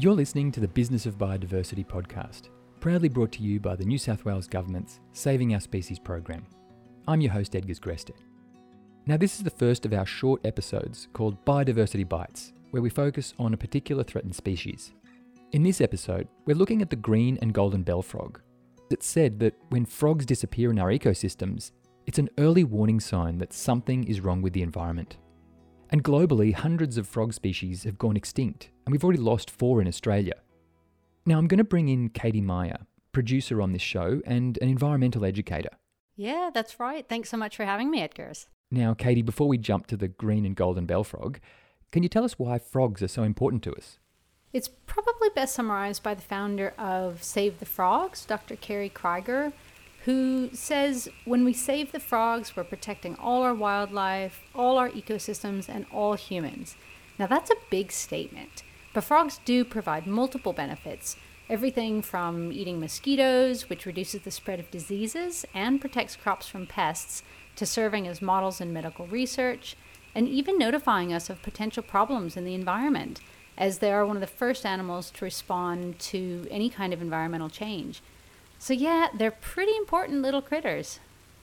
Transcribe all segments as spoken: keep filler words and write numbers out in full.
You're listening to the Business of Biodiversity podcast, proudly brought to you by the New South Wales Government's Saving Our Species program. I'm your host, Edgars Greste. Now, this is the first of our short episodes called Biodiversity Bites, where we focus on a particular threatened species. In this episode, we're looking at the green and golden bell frog. It's said that when frogs disappear in our ecosystems, it's an early warning sign that something is wrong with the environment. And globally, hundreds of frog species have gone extinct, and we've already lost four in Australia. Now, I'm going to bring in Katie Meyer, producer on this show and an environmental educator. Yeah, that's right. Thanks so much for having me, Edgars. Now, Katie, before we jump to the green and golden bell frog, can you tell us why frogs are so important to us? It's probably best summarized by the founder of Save the Frogs, Doctor Carey Krieger, who says when we save the frogs, we're protecting all our wildlife, all our ecosystems, and all humans. Now, that's a big statement, but frogs do provide multiple benefits. Everything from eating mosquitoes, which reduces the spread of diseases and protects crops from pests, to serving as models in medical research, and even notifying us of potential problems in the environment, as they are one of the first animals to respond to any kind of environmental change. So yeah, they're pretty important little critters.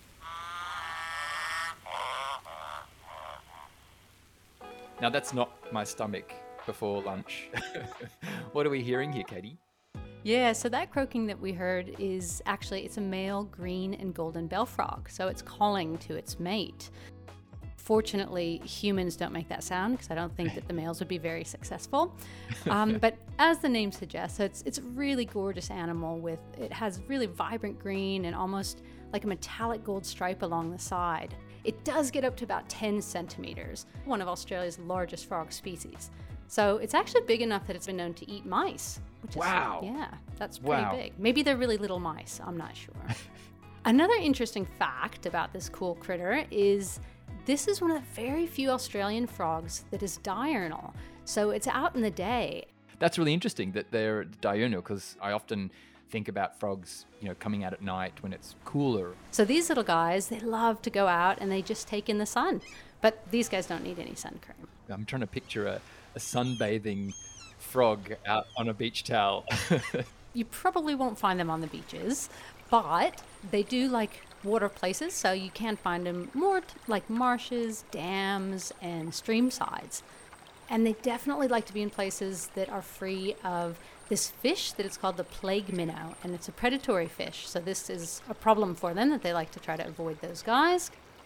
Now, that's not my stomach before lunch. What are we hearing here, Katie? Yeah, so that croaking that we heard is actually, it's a male green and golden bell frog. So it's calling to its mate. Fortunately, humans don't make that sound because I don't think that the males would be very successful. Um, but as the name suggests, so it's it's a really gorgeous animal with, it has really vibrant green and almost like a metallic gold stripe along the side. It does get up to about ten centimeters, one of Australia's largest frog species. So it's actually big enough that it's been known to eat mice. Which Wow. Is, yeah, that's pretty Wow. big. Maybe they're really little mice, I'm not sure. Another interesting fact about this cool critter is this is one of the very few Australian frogs that is diurnal. So it's out in the day. That's really interesting that they're diurnal, because I often think about frogs, you know, coming out at night when it's cooler. So these little guys, they love to go out and they just take in the sun. But these guys don't need any sun cream. I'm trying to picture a, a sunbathing frog out on a beach towel. You probably won't find them on the beaches, but they do like water places, so you can find them more t- like marshes, dams, and stream sides. And they definitely like to be in places that are free of this fish that is called the plague minnow, and it's a predatory fish. So this is a problem for them that they like to try to avoid those guys.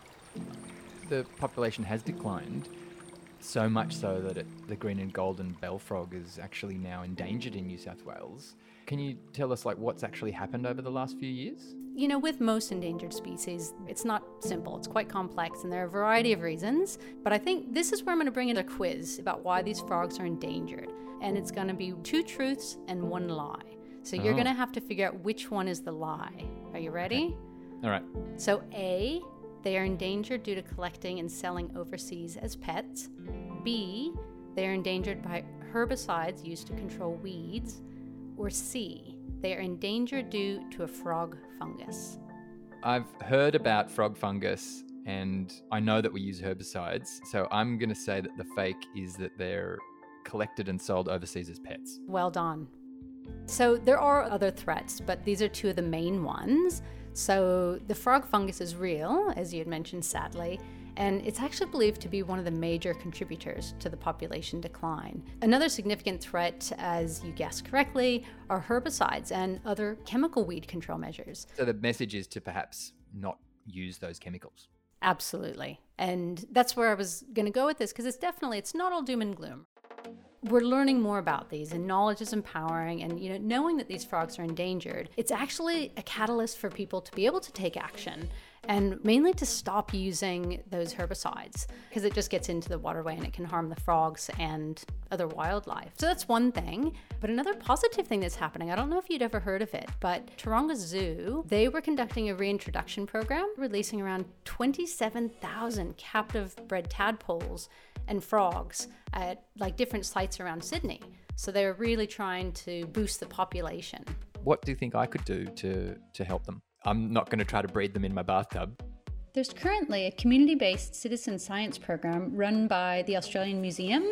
The population has declined, so much so that it, the green and golden bell frog is actually now endangered in New South Wales. Can you tell us like what's actually happened over the last few years? You know, with most endangered species, it's not simple. It's quite complex, and there are a variety of reasons. But I think this is where I'm going to bring in a quiz about why these frogs are endangered. And it's going to be two truths and one lie. So you're Oh. going to have to figure out which one is the lie. Are you ready? All right. So A, they are endangered due to collecting and selling overseas as pets. B, they are endangered by herbicides used to control weeds. Or C, they are endangered due to a frog fungus. I've heard about frog fungus, and I know that we use herbicides, so I'm going to say that the fake is that they're collected and sold overseas as pets. Well done. So there are other threats, but these are two of the main ones. So the frog fungus is real, as you had mentioned, sadly, and it's actually believed to be one of the major contributors to the population decline. Another significant threat, as you guessed correctly, are herbicides and other chemical weed control measures. So the message is to perhaps not use those chemicals. Absolutely. And that's where I was going to go with this, because it's definitely, it's not all doom and gloom. We're learning more about these, and knowledge is empowering, and you know, knowing that these frogs are endangered, it's actually a catalyst for people to be able to take action, and mainly to stop using those herbicides, because it just gets into the waterway and it can harm the frogs and other wildlife. So that's one thing. But another positive thing that's happening, I don't know if you'd ever heard of it, but Taronga Zoo, they were conducting a reintroduction program, releasing around twenty-seven thousand captive bred tadpoles and frogs at like different sites around Sydney. So they were really trying to boost the population. What do you think I could do to, to help them? I'm not going to try to breed them in my bathtub. There's currently a community-based citizen science program run by the Australian Museum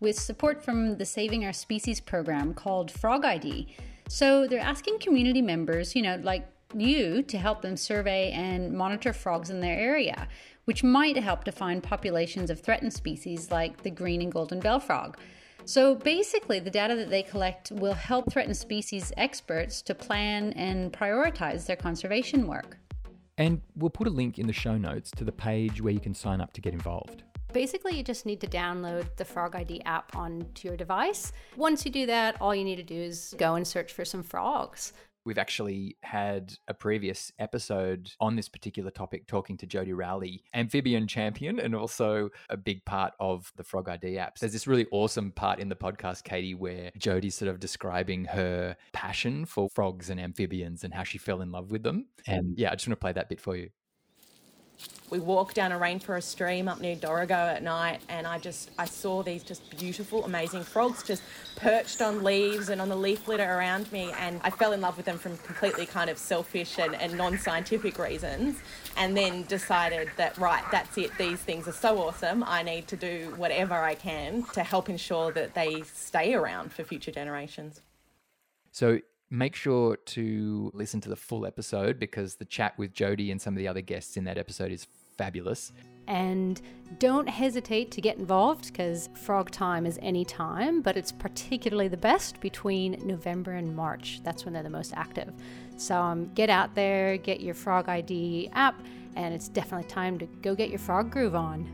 with support from the Saving Our Species program called Frog I D. So they're asking community members, you know, like you, to help them survey and monitor frogs in their area, which might help to find populations of threatened species like the green and golden bell frog. So basically, the data that they collect will help threatened species experts to plan and prioritize their conservation work. And we'll put a link in the show notes to the page where you can sign up to get involved. Basically, you just need to download the Frog I D app onto your device. Once you do that, all you need to do is go and search for some frogs. We've actually had a previous episode on this particular topic talking to Jody Rowley, amphibian champion, and also a big part of the Frog I D apps. There's this really awesome part in the podcast, Katie, where Jody's sort of describing her passion for frogs and amphibians and how she fell in love with them. And yeah, I just want to play that bit for you. We walked down a rainforest stream up near Dorrigo at night, and I just, I saw these just beautiful, amazing frogs just perched on leaves and on the leaf litter around me, and I fell in love with them from completely kind of selfish and, and non-scientific reasons, and then decided that, right, that's it, these things are so awesome, I need to do whatever I can to help ensure that they stay around for future generations. So make sure to listen to the full episode because the chat with Jody and some of the other guests in that episode is fabulous. And don't hesitate to get involved because frog time is any time, but it's particularly the best between November and March. That's when they're the most active. So um, get out there, get your Frog I D app, and it's definitely time to go get your frog groove on.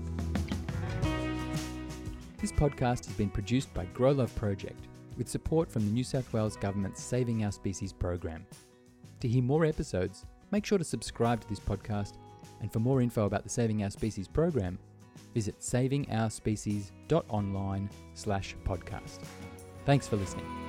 This podcast has been produced by Grow Love Project with support from the New South Wales Government's Saving Our Species program. To hear more episodes, make sure to subscribe to this podcast, and for more info about the Saving Our Species program, visit saving our species dot online slash podcast. Thanks for listening.